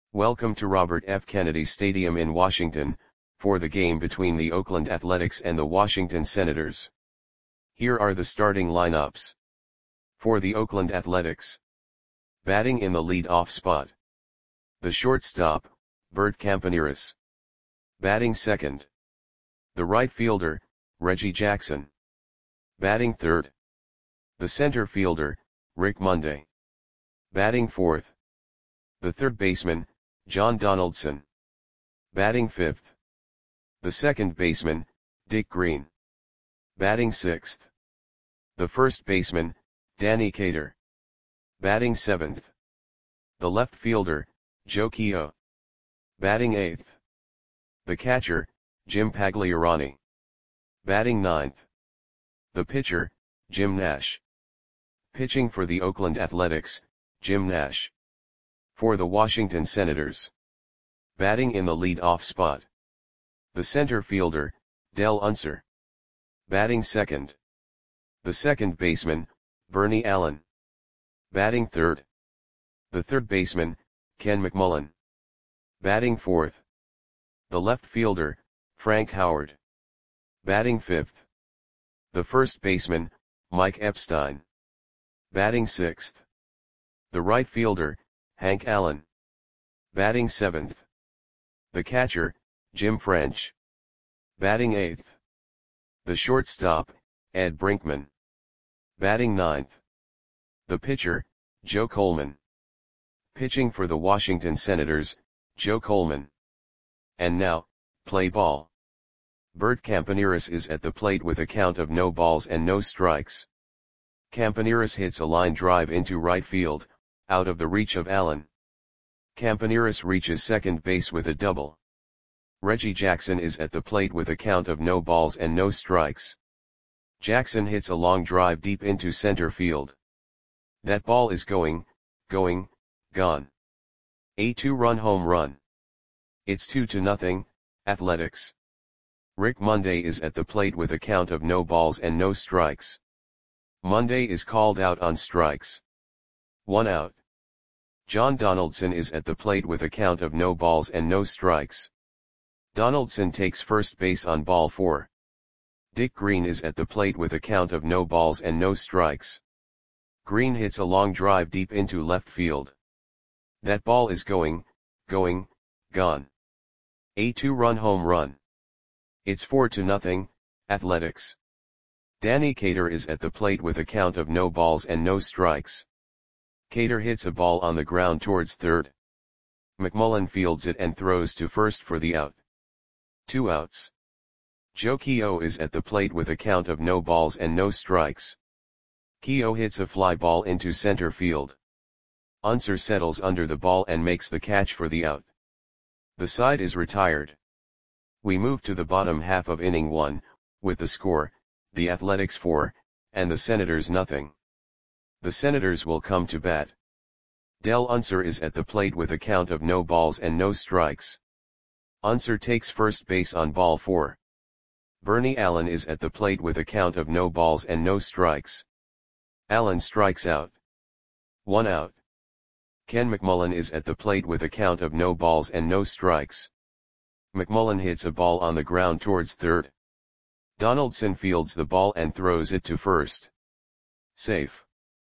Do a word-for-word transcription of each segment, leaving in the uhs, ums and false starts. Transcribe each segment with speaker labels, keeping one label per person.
Speaker 1: Welcome to Robert F. Kennedy Stadium in Washington, for the game between the Oakland Athletics and the Washington Senators. Here are the starting lineups. For the Oakland Athletics. Batting in the lead-off spot. The shortstop, Bert Campaneris. Batting second. The right fielder, Reggie Jackson. Batting third. The center fielder, Rick Monday. Batting fourth. The third baseman, John Donaldson. Batting fifth. The second baseman, Dick Green. Batting sixth. The first baseman, Danny Cater. Batting seventh. The left fielder, Joe Keough. Batting eighth. The catcher, Jim Pagliarani. Batting ninth. The pitcher, Jim Nash. Pitching for the Oakland Athletics, Jim Nash. For the Washington Senators. Batting in the lead-off spot. The center fielder, Dell Unser. Batting second. The second baseman, Bernie Allen. Batting third. The third baseman, Ken McMullen. Batting fourth. The left fielder, Frank Howard. Batting fifth. The first baseman, Mike Epstein. Batting sixth. The right fielder, Hank Allen. Batting seventh. The catcher, Jim French. Batting eighth. The shortstop, Ed Brinkman. Batting ninth. The pitcher, Joe Coleman. Pitching for the Washington Senators, Joe Coleman. And now, play ball. Bert Campaneris is at the plate with a count of no balls and no strikes. Campaneris hits a line drive into right field, out of the reach of Allen. Campaneris reaches second base with a double. Reggie Jackson is at the plate with a count of no balls and no strikes. Jackson hits a long drive deep into center field. That ball is going, going, gone. A two-run home run. It's two to nothing, Athletics. Rick Monday is at the plate with a count of no balls and no strikes. Monday is called out on strikes. One out. John Donaldson is at the plate with a count of no balls and no strikes. Donaldson takes first base on ball four. Dick Green is at the plate with a count of no balls and no strikes. Green hits a long drive deep into left field. That ball is going, going, gone. A two-run home run. It's four to nothing, Athletics. Danny Cater is at the plate with a count of no balls and no strikes. Cater hits a ball on the ground towards third. McMullen fields it and throws to first for the out. Two outs. Joe Keough is at the plate with a count of no balls and no strikes. Keough hits a fly ball into center field. Unser settles under the ball and makes the catch for the out. The side is retired. We move to the bottom half of inning one, with the score, the Athletics four, and the Senators nothing. The Senators will come to bat. Dell Unser is at the plate with a count of no balls and no strikes. Unser takes first base on ball four. Bernie Allen is at the plate with a count of no balls and no strikes. Allen strikes out. One out. Ken McMullen is at the plate with a count of no balls and no strikes. McMullen hits a ball on the ground towards third. Donaldson fields the ball and throws it to first. Safe.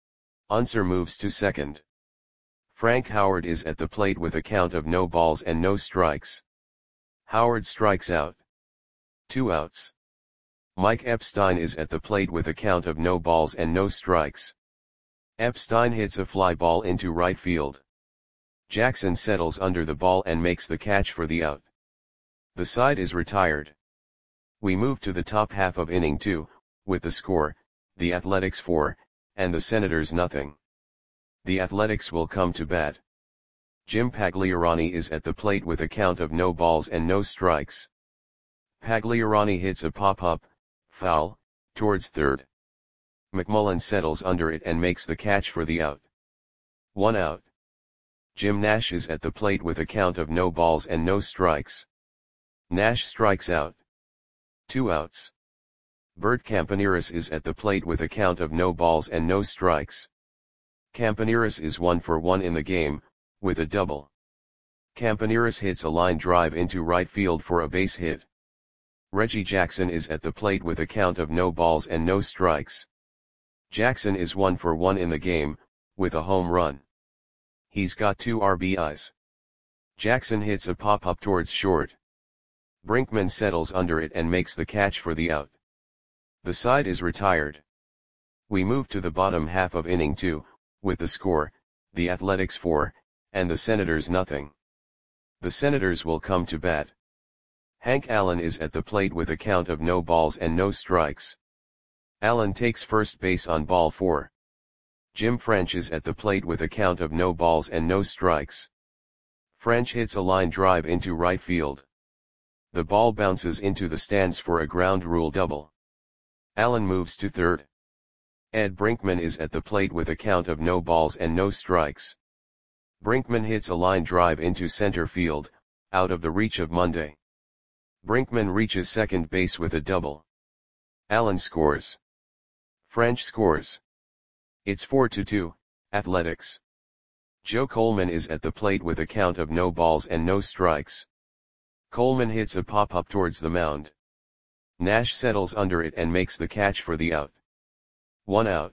Speaker 1: Unser moves to second. Frank Howard is at the plate with a count of no balls and no strikes. Howard strikes out. Two outs. Mike Epstein is at the plate with a count of no balls and no strikes. Epstein hits a fly ball into right field. Jackson settles under the ball and makes the catch for the out. The side is retired. We move to the top half of inning two, with the score, the Athletics four, and the Senators nothing. The Athletics will come to bat. Jim Pagliarani is at the plate with a count of no balls and no strikes. Pagliarani hits a pop-up, foul, towards third. McMullen settles under it and makes the catch for the out. One out. Jim Nash is at the plate with a count of no balls and no strikes. Nash strikes out. Two outs. Bert Campaneris is at the plate with a count of no balls and no strikes. Campaneris is one for one in the game, with a double. Campaneris hits a line drive into right field for a base hit. Reggie Jackson is at the plate with a count of no balls and no strikes. Jackson is one for one in the game, with a home run. He's got two R B Is. Jackson hits a pop-up towards short. Brinkman settles under it and makes the catch for the out. The side is retired. We move to the bottom half of inning two, with the score, the Athletics four, and the Senators nothing. The Senators will come to bat. Hank Allen is at the plate with a count of no balls and no strikes. Allen takes first base on ball four. Jim French is at the plate with a count of no balls and no strikes. French hits a line drive into right field. The ball bounces into the stands for a ground rule double. Allen moves to third. Ed Brinkman is at the plate with a count of no balls and no strikes. Brinkman hits a line drive into center field, out of the reach of Monday. Brinkman reaches second base with a double. Allen scores. French scores. It's four to two, Athletics. Joe Coleman is at the plate with a count of no balls and no strikes. Coleman hits a pop-up towards the mound. Nash settles under it and makes the catch for the out. One out.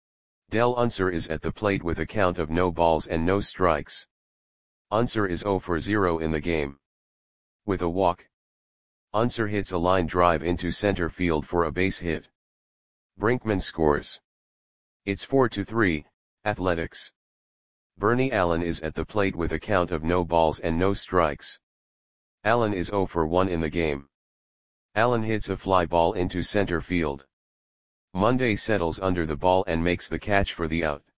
Speaker 1: Del Unser is at the plate with a count of no balls and no strikes. Unser is zero for zero in the game. With a walk. Unser hits a line drive into center field for a base hit. Brinkman scores. It's four to three, Athletics. Bernie Allen is at the plate with a count of no balls and no strikes. Allen is zero for one in the game. Allen hits a fly ball into center field. Monday settles under the ball and makes the catch for the out.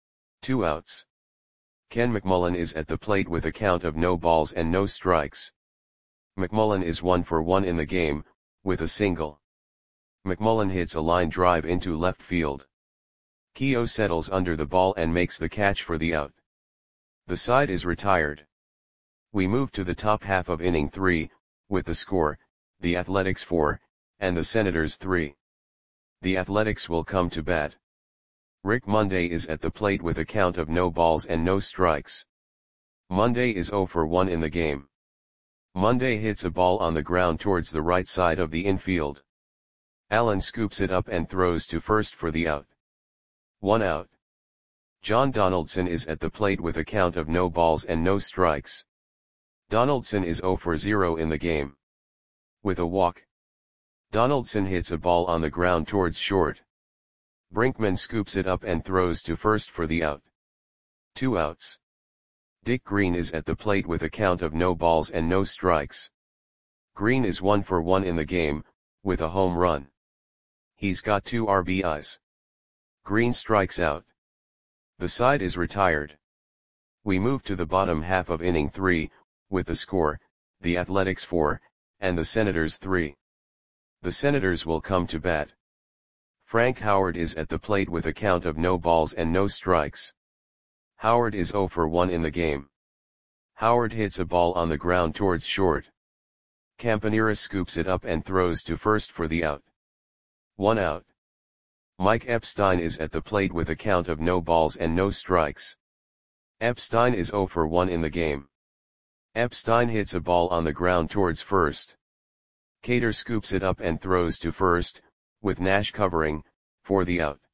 Speaker 1: Two outs. Ken McMullen is at the plate with a count of no balls and no strikes. McMullen is one for one in the game, with a single. McMullen hits a line drive into left field. Keogh settles under the ball and makes the catch for the out. The side is retired. We move to the top half of inning three, with the score, the Athletics four, and the Senators three. The Athletics will come to bat. Rick Monday is at the plate with a count of no balls and no strikes. Monday is zero for one in the game. Monday hits a ball on the ground towards the right side of the infield. Allen scoops it up and throws to first for the out. One out. John Donaldson is at the plate with a count of no balls and no strikes. Donaldson is zero for zero in the game. With a walk. Donaldson hits a ball on the ground towards short. Brinkman scoops it up and throws to first for the out. Two outs. Dick Green is at the plate with a count of no balls and no strikes. Green is one for one in the game, with a home run. He's got two R B Is. Green strikes out. The side is retired. We move to the bottom half of inning three, with the score, the Athletics four, and the Senators three. The Senators will come to bat. Frank Howard is at the plate with a count of no balls and no strikes. Howard is zero for one in the game. Howard hits a ball on the ground towards short. Campaneris scoops it up and throws to first for the out. One out. Mike Epstein is at the plate with a count of no balls and no strikes. Epstein is zero for one in the game. Epstein hits a ball on the ground towards first. Cater scoops it up and throws to first, with Nash covering, for the out.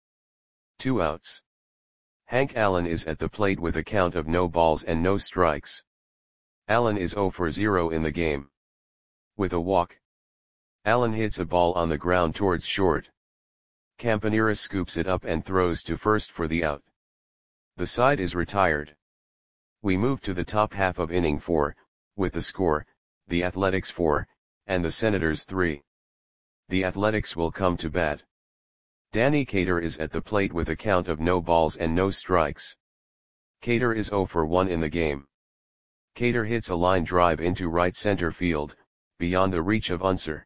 Speaker 1: Two outs. Hank Allen is at the plate with a count of no balls and no strikes. Allen is zero for zero in the game. With a walk. Allen hits a ball on the ground towards short. Campaneris scoops it up and throws to first for the out. The side is retired. We move to the top half of inning four, with the score, the Athletics four, and the Senators three. The Athletics will come to bat. Danny Cater is at the plate with a count of no balls and no strikes. Cater is zero for one in the game. Cater hits a line drive into right center field, beyond the reach of Unser.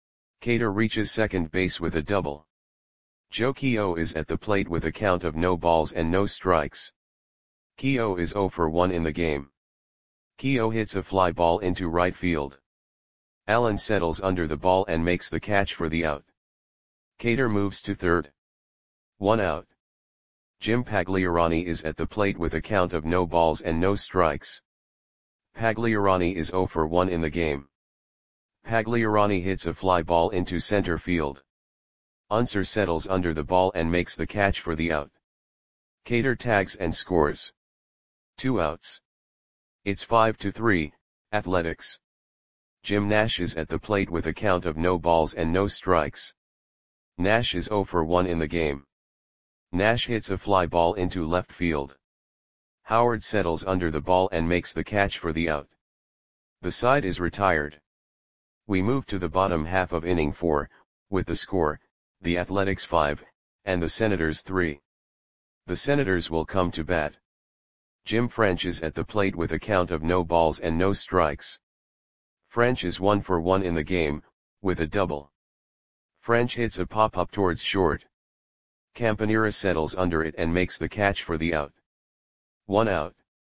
Speaker 1: Cater reaches second base with a double. Joe Keogh is at the plate with a count of no balls and no strikes. Keogh is zero for one in the game. Keogh hits a fly ball into right field. Allen settles under the ball and makes the catch for the out. Cater moves to third. One out. Jim Pagliarani is at the plate with a count of no balls and no strikes. Pagliarani is zero for one in the game. Pagliarani hits a fly ball into center field. Unser settles under the ball and makes the catch for the out. Cater tags and scores. Two outs. It's five to three, Athletics. Jim Nash is at the plate with a count of no balls and no strikes. Nash is zero for one in the game. Nash hits a fly ball into left field. Howard settles under the ball and makes the catch for the out. The side is retired. We move to the bottom half of inning four, with the score, the Athletics five, and the Senators three. The Senators will come to bat. Jim French is at the plate with a count of no balls and no strikes. French is one for one in the game, with a double. French hits a pop-up towards short. Campanera settles under it and makes the catch for the out. One out.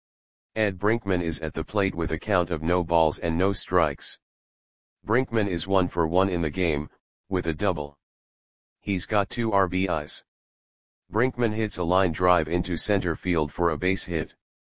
Speaker 1: Ed Brinkman is at the plate with a count of no balls and no strikes. Brinkman is one for one in the game, with a double. He's got two R B Is. Brinkman hits a line drive into center field for a base hit.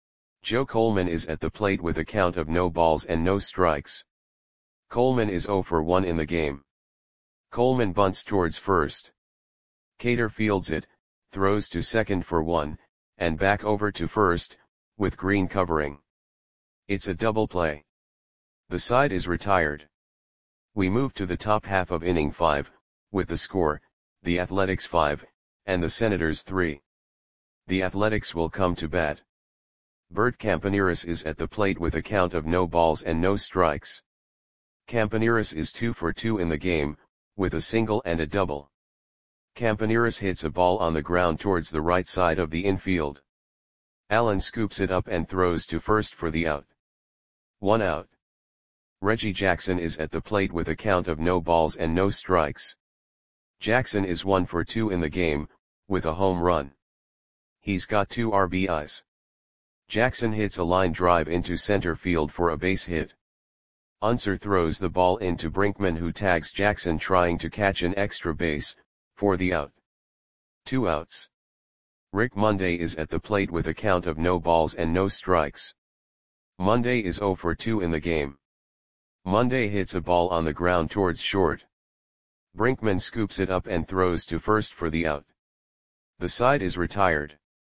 Speaker 1: Joe Coleman is at the plate with a count of no balls and no strikes. Coleman is zero for one in the game. Coleman bunts towards first. Cater fields it, throws to second for one, and back over to first, with Green covering. It's a double play. The side is retired. We move to the top half of inning five, with the score, the Athletics five, and the Senators three. The Athletics will come to bat. Bert Campaneris is at the plate with a count of no balls and no strikes. Campaneris is two for two in the game, with a single and a double. Campaneris hits a ball on the ground towards the right side of the infield. Allen scoops it up and throws to first for the out. One out. Reggie Jackson is at the plate with a count of no balls and no strikes. Jackson is one for two in the game, with a home run. He's got two R B Is. Jackson hits a line drive into center field for a base hit. Unser throws the ball into Brinkman, who tags Jackson trying to catch an extra base, for the out. Two outs. Rick Monday is at the plate with a count of no balls and no strikes. Monday is zero for two in the game. Monday hits a ball on the ground towards short. Brinkman scoops it up and throws to first for the out. The side is retired.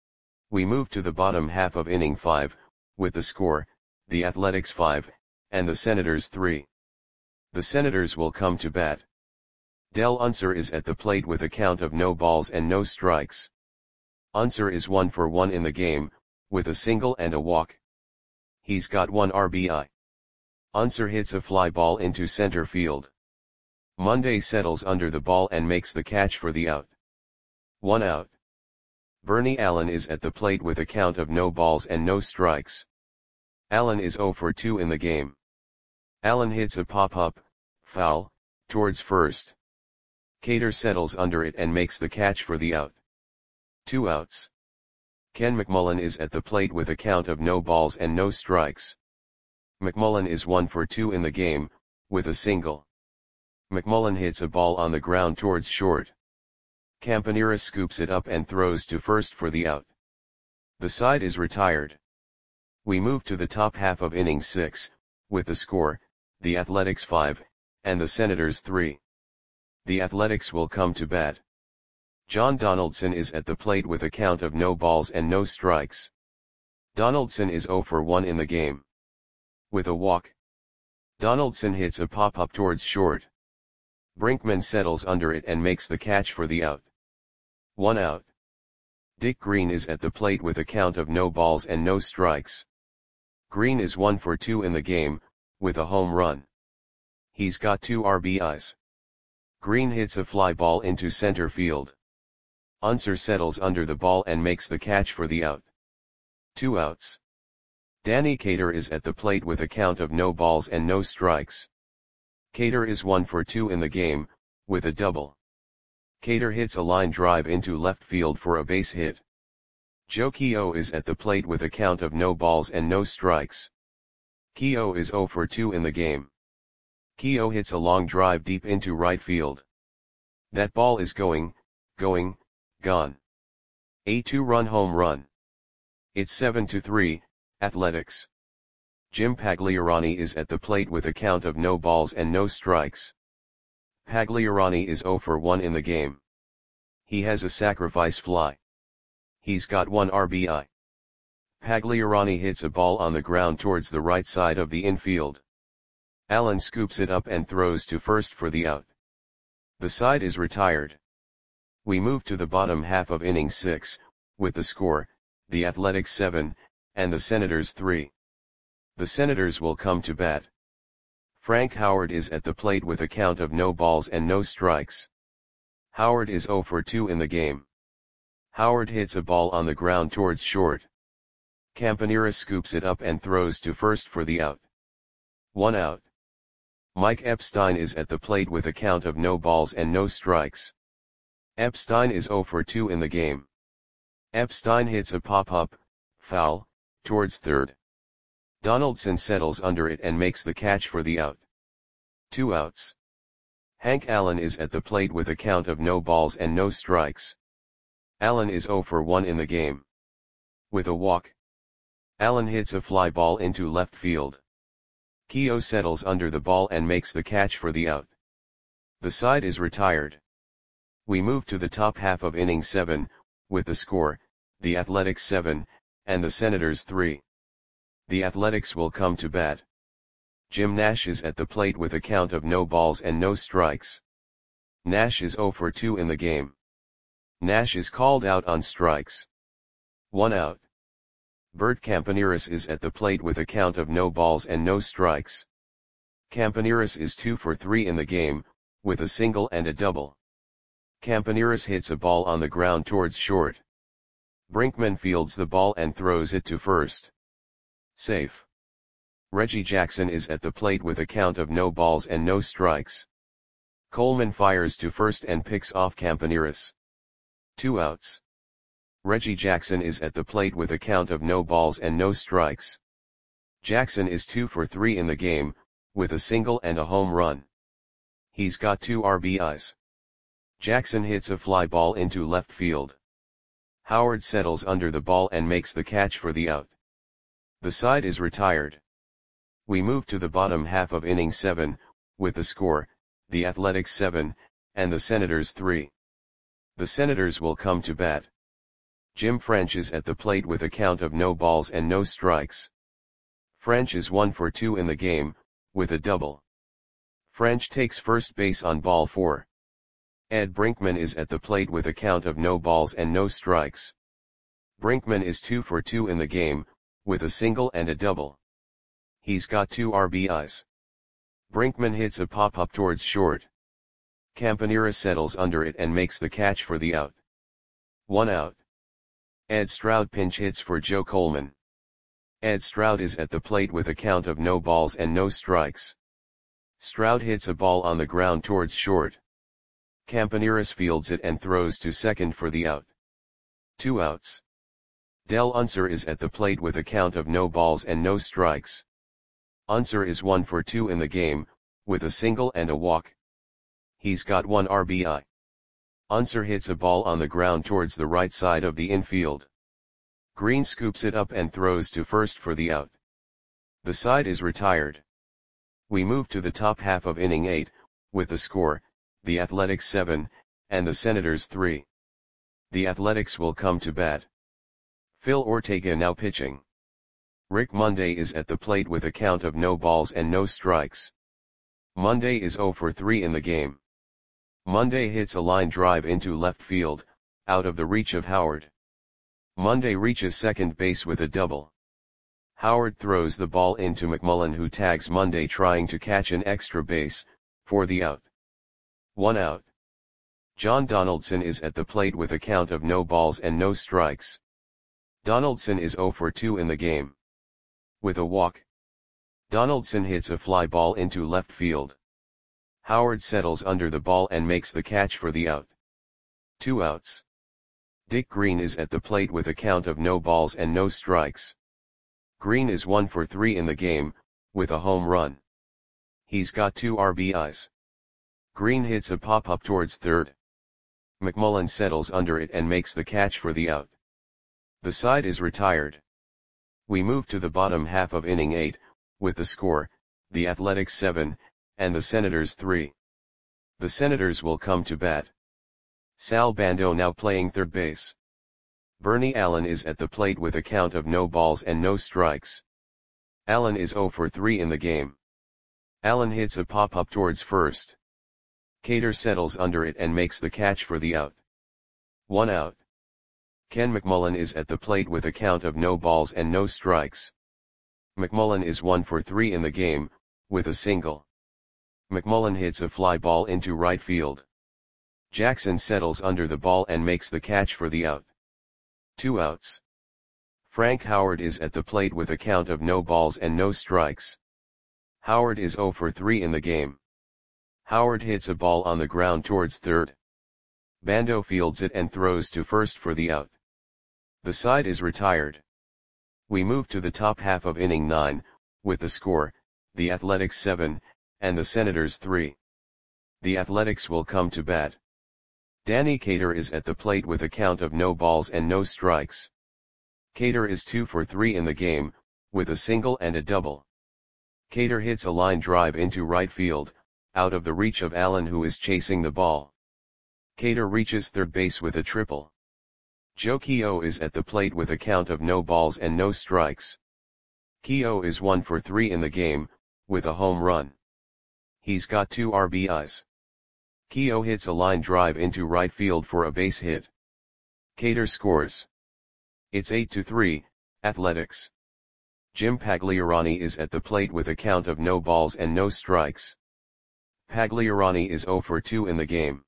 Speaker 1: We move to the bottom half of inning five, with the score, the Athletics five, and the Senators three. The Senators will come to bat. Del Unser is at the plate with a count of no balls and no strikes. Unser is one for one in the game, with a single and a walk. He's got one R B I. Unser hits a fly ball into center field. Monday settles under the ball and makes the catch for the out. One out. Bernie Allen is at the plate with a count of no balls and no strikes. Allen is zero for two in the game. Allen hits a pop-up, foul, towards first. Cater settles under it and makes the catch for the out. Two outs. Ken McMullen is at the plate with a count of no balls and no strikes. McMullen is one for two in the game, with a single. McMullen hits a ball on the ground towards short. Campanera scoops it up and throws to first for the out. The side is retired. We move to the top half of inning six, with the score, the Athletics five, and the Senators three. The Athletics will come to bat. John Donaldson is at the plate with a count of no balls and no strikes. Donaldson is zero for one in the game. With a walk. Donaldson hits a pop-up towards short. Brinkman settles under it and makes the catch for the out. One out. Dick Green is at the plate with a count of no balls and no strikes. Green is one for two in the game, with a home run. He's got two R B Is. Green hits a fly ball into center field. Unser settles under the ball and makes the catch for the out. Two outs. Danny Cater is at the plate with a count of no balls and no strikes. Cater is one for two in the game, with a double. Cater hits a line drive into left field for a base hit. Joe Keogh is at the plate with a count of no balls and no strikes. Keogh is zero for two in the game. Keogh hits a long drive deep into right field. That ball is going, going, gone. A two-run home run. It's seven to three, Athletics. Jim Pagliarani is at the plate with a count of no balls and no strikes. Pagliarani is zero for one in the game. He has a sacrifice fly. He's got one R B I. Pagliarani hits a ball on the ground towards the right side of the infield. Allen scoops it up and throws to first for the out. The side is retired. We move to the bottom half of inning six, with the score, the Athletics seven, and the Senators three. The Senators will come to bat. Frank Howard is at the plate with a count of no balls and no strikes. Howard is zero for two in the game. Howard hits a ball on the ground towards short. Campanera scoops it up and throws to first for the out. One out. Mike Epstein is at the plate with a count of no balls and no strikes. Epstein is zero for two in the game. Epstein hits a pop-up, foul, towards third. Donaldson settles under it and makes the catch for the out. Two outs. Hank Allen is at the plate with a count of no balls and no strikes. Allen is zero for one in the game. With a walk. Allen hits a fly ball into left field. Keogh settles under the ball and makes the catch for the out. The side is retired. We move to the top half of inning seven, with the score, the Athletics seven, and the Senators three. The Athletics will come to bat. Jim Nash is at the plate with a count of no balls and no strikes. Nash is zero for two in the game. Nash is called out on strikes. One out. Bert Campaneris is at the plate with a count of no balls and no strikes. Campaneris is two for three in the game, with a single and a double. Campaneris hits a ball on the ground towards short. Brinkman fields the ball and throws it to first. Safe. Reggie Jackson is at the plate with a count of no balls and no strikes. Coleman fires to first and picks off Campaneris. Two outs. Reggie Jackson is at the plate with a count of no balls and no strikes. Jackson is two for three in the game, with a single and a home run. He's got two R B Is. Jackson hits a fly ball into left field. Howard settles under the ball and makes the catch for the out. The side is retired. We move to the bottom half of inning seven, with the score, the Athletics seven, and the Senators three. The Senators will come to bat. Jim French is at the plate with a count of no balls and no strikes. French is one for two in the game, with a double. French takes first base on ball four. Ed Brinkman is at the plate with a count of no balls and no strikes. Brinkman is two for two in the game, with a single and a double. He's got two R B Is. Brinkman hits a pop-up towards short. Campanera settles under it and makes the catch for the out. One out. Ed Stroud pinch hits for Joe Coleman. Ed Stroud is at the plate with a count of no balls and no strikes. Stroud hits a ball on the ground towards short. Campaneris fields it and throws to second for the out. Two outs. Del Unser is at the plate with a count of no balls and no strikes. Unser is one for two in the game, with a single and a walk. He's got one R B I. Unser hits a ball on the ground towards the right side of the infield. Green scoops it up and throws to first for the out. The side is retired. We move to the top half of inning eight, with the score, the Athletics seven, and the Senators three. The Athletics will come to bat. Phil Ortega now pitching. Rick Monday is at the plate with a count of no balls and no strikes. Monday is zero for three in the game. Monday hits a line drive into left field, out of the reach of Howard. Monday reaches second base with a double. Howard throws the ball into McMullen, who tags Monday trying to catch an extra base, for the out. One out. John Donaldson is at the plate with a count of no balls and no strikes. Donaldson is zero for two in the game. With a walk. Donaldson hits a fly ball into left field. Howard settles under the ball and makes the catch for the out. Two outs. Dick Green is at the plate with a count of no balls and no strikes. Green is one for three in the game, with a home run. He's got two R B Is. Green hits a pop-up towards third. McMullen settles under it and makes the catch for the out. The side is retired. We move to the bottom half of inning eight, with the score, the Athletics seven, and the Senators three. The Senators will come to bat. Sal Bando now playing third base. Bernie Allen is at the plate with a count of no balls and no strikes. Allen is zero for three in the game. Allen hits a pop-up towards first. Cater settles under it and makes the catch for the out. One out. Ken McMullen is at the plate with a count of no balls and no strikes. McMullen is one for three in the game, with a single. McMullen hits a fly ball into right field. Jackson settles under the ball and makes the catch for the out. Two outs. Frank Howard is at the plate with a count of no balls and no strikes. Howard is zero for three in the game. Howard hits a ball on the ground towards third. Bando fields it and throws to first for the out. The side is retired. We move to the top half of inning nine, with the score, the Athletics seven, and the Senators three. The Athletics will come to bat. Danny Cater is at the plate with a count of no balls and no strikes. Cater is two for three in the game, with a single and a double. Cater hits a line drive into right field, out of the reach of Allen who is chasing the ball. Cater reaches third base with a triple. Joe Keough is at the plate with a count of no balls and no strikes. Keough is one for three in the game, with a home run. He's got two R B Is. Keough hits a line drive into right field for a base hit. Cater scores. It's eight to three, Athletics. Jim Pagliarani is at the plate with a count of no balls and no strikes. Pagliarani is zero for two in the game.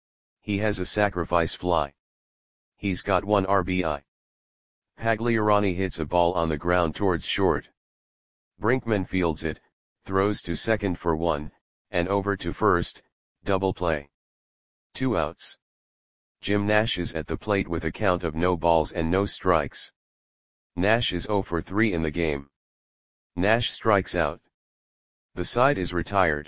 Speaker 1: He has a sacrifice fly. He's got one R B I. Pagliarani hits a ball on the ground towards short. Brinkman fields it, throws to second for one, and over to first, double play. Two outs. Jim Nash is at the plate with a count of no balls and no strikes. Nash is zero for three in the game. Nash strikes out. The side is retired.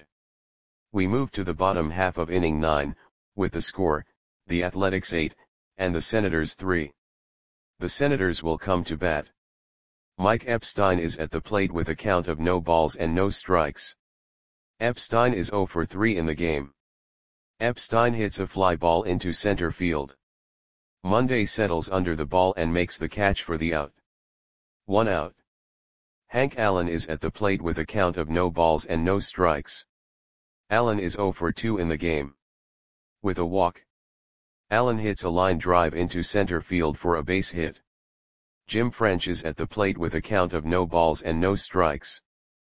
Speaker 1: We move to the bottom half of inning nine, with the score, the Athletics eight, and the Senators three. The Senators will come to bat. Mike Epstein is at the plate with a count of no balls and no strikes. Epstein is zero for three in the game. Epstein hits a fly ball into center field. Monday settles under the ball and makes the catch for the out. One out. Hank Allen is at the plate with a count of no balls and no strikes. Allen is zero for two in the game. With a walk. Allen hits a line drive into center field for a base hit. Jim French is at the plate with a count of no balls and no strikes.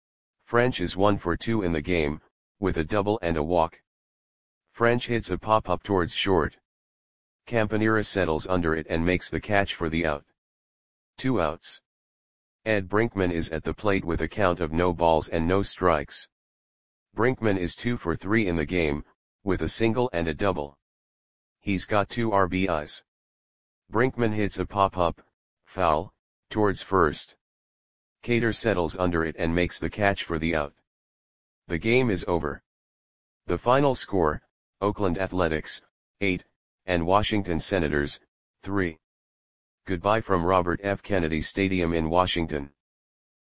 Speaker 1: French is one for two in the game, with a double and a walk. French hits a pop-up towards short. Campanera settles under it and makes the catch for the out. Two outs. Ed Brinkman is at the plate with a count of no balls and no strikes. Brinkman is two for three in the game, with a single and a double. He's got two R B Is. Brinkman hits a pop-up, foul, towards first. Cater settles under it and makes the catch for the out. The game is over. The final score, Oakland Athletics, eight, and Washington Senators, three. Goodbye from Robert F. Kennedy Stadium in Washington.